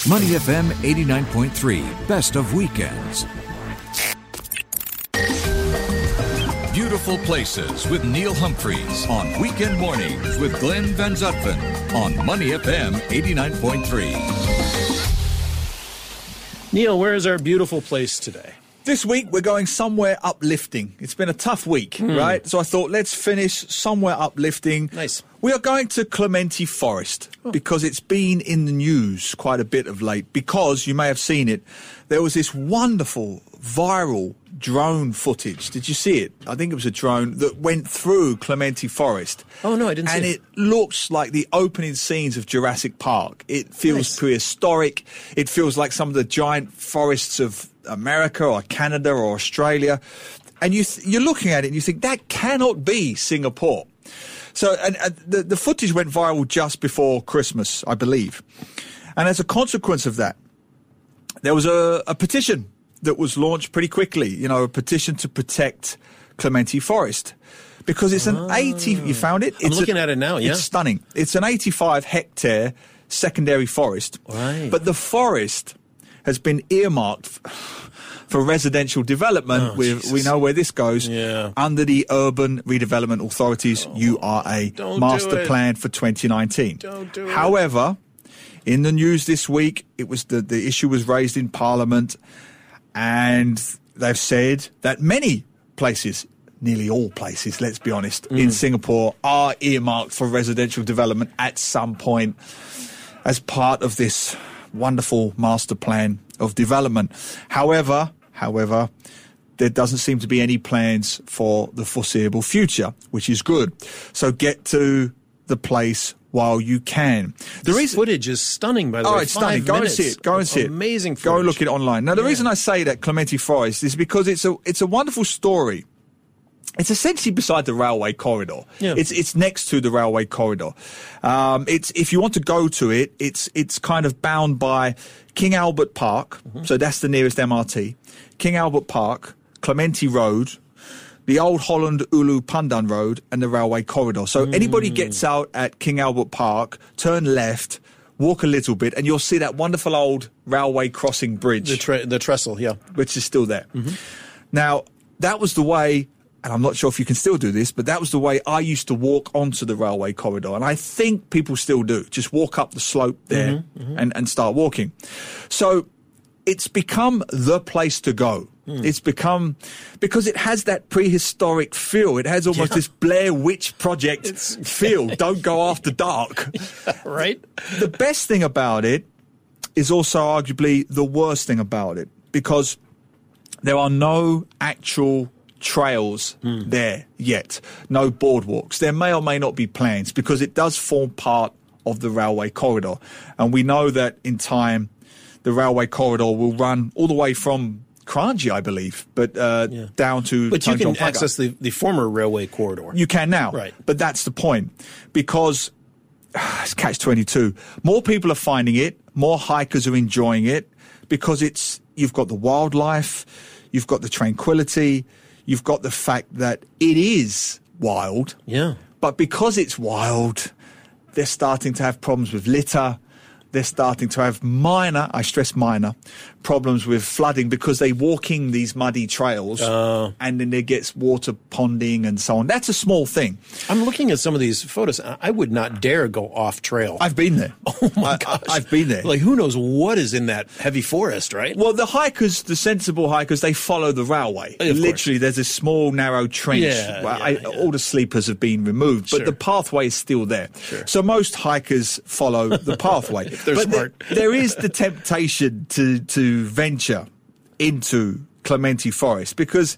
Money FM 89.3, best of weekends. Beautiful Places with Neil Humphreys on weekend mornings with Glenn Van Zutphen on Money FM 89.3. Neil, where is our beautiful place today? This week, we're going somewhere uplifting. It's been a tough week, right? So I thought, let's finish somewhere uplifting. Nice. We are going to Clementi Forest because it's been in the news quite a bit of late because you may have seen it. There was this wonderful viral drone footage. Did you see it? I think it was a drone that went through Clementi Forest. Oh, no, I didn't see it. And it looks like the opening scenes of Jurassic Park. It feels prehistoric. It feels like some of the giant forests of America or Canada or Australia. And you're looking at it and you think, that cannot be Singapore. So and the footage went viral just before Christmas, I believe. And as a consequence of that, there was a petition that was launched pretty quickly, a petition to protect Clementi Forest. Because it's an 80, you found it? I'm looking at it now, yeah. It's stunning. It's an 85-hectare secondary forest. Right. But the forest has been earmarked for residential development. We know where this goes. Yeah. Under the Urban Redevelopment Authority's URA master plan for 2019. Don't do it. However, in the news this week, it was the issue was raised in Parliament, and they've said that many places, nearly all places, let's be honest, in Singapore are earmarked for residential development at some point as part of this wonderful master plan of development. However, there doesn't seem to be any plans for the foreseeable future, which is good. So get to the place while you can. This footage is stunning, by the way. Oh, it's stunning. Go and see it. Go and see it. Amazing footage. Go and look at it online. Now, the reason I say that Clementi Forest is because it's a wonderful story. It's essentially beside the railway corridor. Yeah. It's next to the railway corridor. It's if you want to go to it, it's kind of bound by King Albert Park. So that's the nearest MRT. King Albert Park, Clementi Road, the Old Holland Ulu Pandan Road, and the railway corridor. So anybody gets out at King Albert Park, turn left, walk a little bit, and you'll see that wonderful old railway crossing bridge. The trestle, yeah. Which is still there. Now, that was the way, and I'm not sure if you can still do this, but that was the way I used to walk onto the railway corridor. And I think people still do. Just walk up the slope there and start walking. So it's become the place to go. It's become, because it has that prehistoric feel. It has almost this Blair Witch Project feel. Don't go after dark. Right? The best thing about it is also arguably the worst thing about it, because there are no actual trails there yet. No boardwalks. There may or may not be plans, because it does form part of the railway corridor. And we know that in time, the railway corridor will run all the way from Kranji, I believe, but down to But you can Tanjong Pagar. access the former railway corridor. You can now. Right. But that's the point. Because it's catch-22. More people are finding it. More hikers are enjoying it, because you've got the wildlife, you've got the tranquility, you've got the fact that it is wild. Yeah. But because it's wild, they're starting to have problems with litter. They're starting to have minor, I stress minor, problems with flooding, because they're walking these muddy trails and then there gets water ponding and so on. That's a small thing. I'm looking at some of these photos. I would not dare go off trail. I've been there. Oh my gosh. I've been there. Like, who knows what is in that heavy forest, right? Well, the hikers, the sensible hikers, they follow the railway. Of Literally, there's a small, narrow trench. All the sleepers have been removed, but the pathway is still there. Sure. So most hikers follow the pathway. They're but smart. There is the temptation to venture into Clementi Forest, because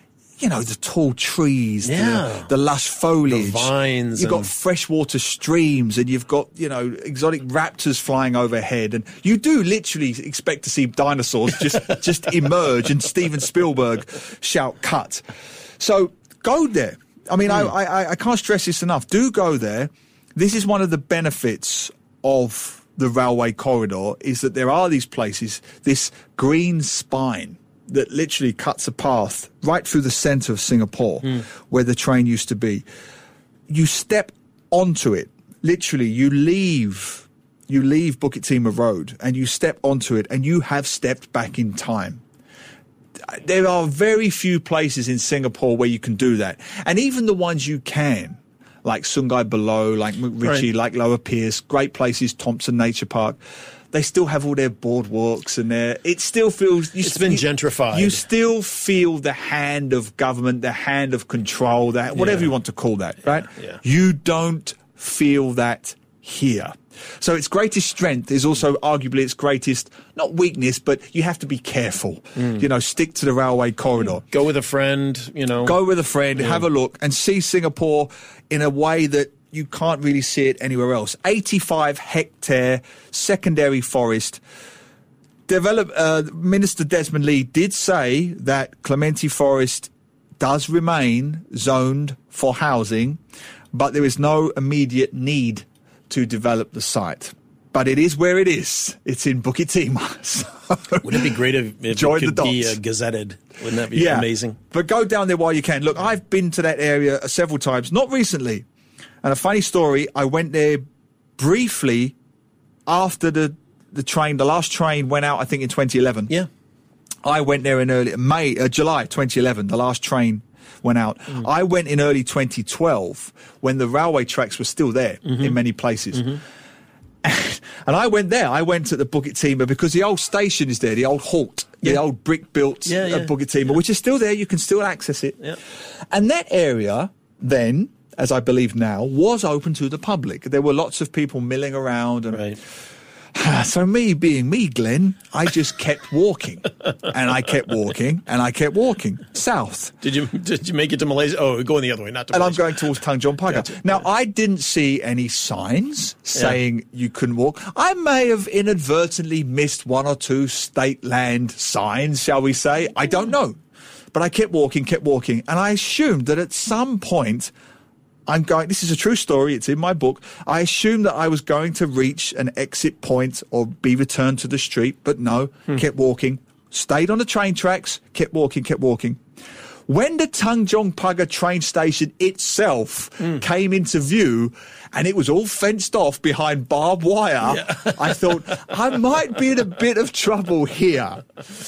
the tall trees, the lush foliage, the vines, you've got freshwater streams, and you've got, exotic raptors flying overhead. And you do literally expect to see dinosaurs just emerge and Steven Spielberg shout, cut. So go there. I mean, I can't stress this enough. Do go there. This is one of the benefits of the railway corridor, is that there are these places, this green spine that literally cuts a path right through the centre of Singapore where the train used to be. You step onto it. Literally, you leave you leave Bukit Timah Road and you step onto it and you have stepped back in time. There are very few places in Singapore where you can do that. And even the ones you can, like Sungai Buloh, like McRitchie, like Lower Pierce, great places, Thompson Nature Park, they still have all their boardwalks and it still feels... It's been gentrified. You still feel the hand of government, the hand of control, whatever you want to call that, right? Yeah. You don't feel that here. So its greatest strength is also arguably its greatest, not weakness, but you have to be careful. Stick to the railway corridor. Go with a friend, Go with a friend, have a look and see Singapore in a way that you can't really see it anywhere else. 85-hectare secondary forest. Minister Desmond Lee did say that Clementi Forest does remain zoned for housing, but there is no immediate need to develop the site. But it is where it is. It's in Bukit Timah. So wouldn't it be great if it could be gazetted? Wouldn't that be amazing? But go down there while you can. Look, I've been to that area several times, not recently. And a funny story, I went there briefly after the last train went out, I think in 2011. Yeah. I went there in July 2011, the last train went out. I went in early 2012 when the railway tracks were still there in many places. And I went there. I went to the Bukit Timah because the old station is there, the old halt, the old brick-built Bukit Timah, which is still there. You can still access it. Yeah. And that area then, as I believe now, was open to the public. There were lots of people milling around. And right. So me being me, Glenn, I just kept walking. And I kept walking, and I kept walking south. Did you make it to Malaysia? Oh, going the other way, not to Malaysia. And I'm Malaysia. going towards Tanjong Pagar. Gotcha. Now, I didn't see any signs saying you couldn't walk. I may have inadvertently missed one or two state land signs, shall we say. I don't know. But I kept walking, and I assumed that at some point... this is a true story, it's in my book. I assumed that I was going to reach an exit point or be returned to the street, but no, kept walking, stayed on the train tracks, kept walking. When the Tanjong Pagar train station itself came into view and it was all fenced off behind barbed wire, I thought, I might be in a bit of trouble here.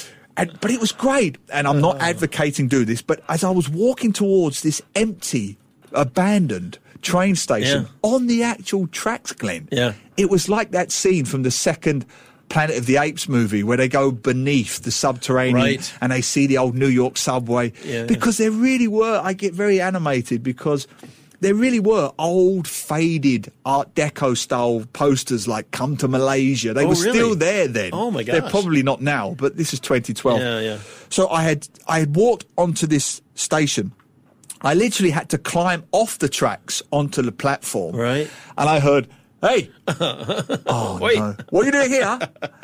But it was great, and I'm not advocating do this, but as I was walking towards this empty, abandoned train station on the actual tracks, Glenn. Yeah. It was like that scene from the second Planet of the Apes movie where they go beneath the subterranean and they see the old New York subway. Yeah. Because there really were, I get very animated because there really were old, faded Art Deco style posters like "Come to Malaysia." They were still there then. Oh my gosh. They're probably not now, but this is 2012. Yeah. So I had walked onto this station. I literally had to climb off the tracks onto the platform. Right. And I heard, "Hey!" Oh, wait. No. What are you doing here?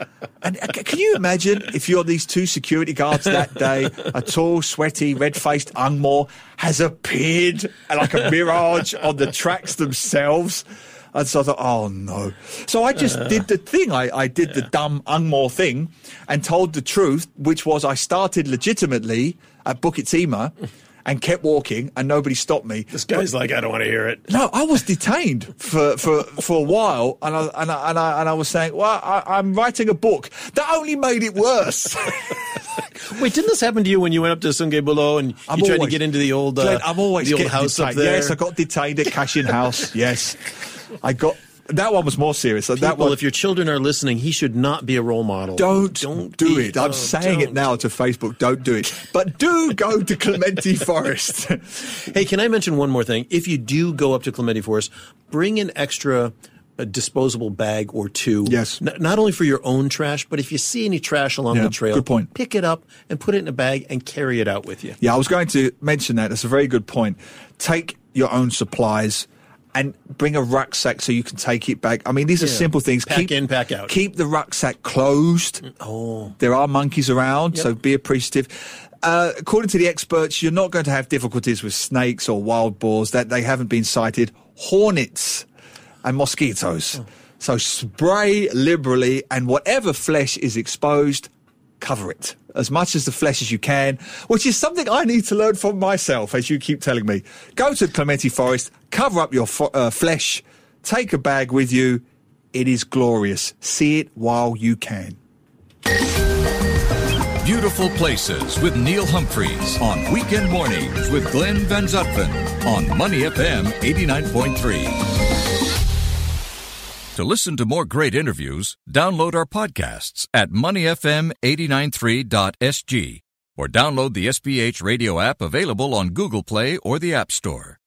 And can you imagine if you're these two security guards that day, a tall, sweaty, red-faced Ang Mo has appeared like a mirage on the tracks themselves? And so I thought, oh, no. So I just did the thing. I did the dumb Ang Mo thing and told the truth, which was I started legitimately at Bukit Timah and kept walking, and nobody stopped me. This guy's like, I don't want to hear it. No, I was detained for a while, and I was saying, well, I'm writing a book. That only made it worse. Wait, didn't this happen to you when you went up to Sungai Buloh and you tried to get into the old, Glenn, I'm always the old house detained. up there? Yes, I got detained at Cashin House. Yes, I got. That one was more serious. People, if your children are listening, he should not be a role model. Don't do it. I'm saying it now to Facebook. Don't do it. But do go to Clementi Forest. Hey, can I mention one more thing? If you do go up to Clementi Forest, bring an extra disposable bag or two. Yes. Not only for your own trash, but if you see any trash along the trail, good point. Pick it up and put it in a bag and carry it out with you. Yeah, I was going to mention that. That's a very good point. Take your own supplies and bring a rucksack so you can take it back. I mean, these are simple things. Pack in, pack out. Keep the rucksack closed. Oh. There are monkeys around, so be appreciative. According to the experts, you're not going to have difficulties with snakes or wild boars. That they haven't been sighted. Hornets and mosquitoes. So spray liberally, and whatever flesh is exposed, cover it as much as the flesh as you can, which is something I need to learn from myself, as you keep telling me. Go to Clementi Forest, cover up your flesh, take a bag with you, It is glorious. See it while you can. Beautiful Places with Neil Humphreys on Weekend Mornings with Glenn Van Zutphen on Money FM 89.3. To listen to more great interviews, download our podcasts at moneyfm893.sg or download the SBH radio app available on Google Play or the App Store.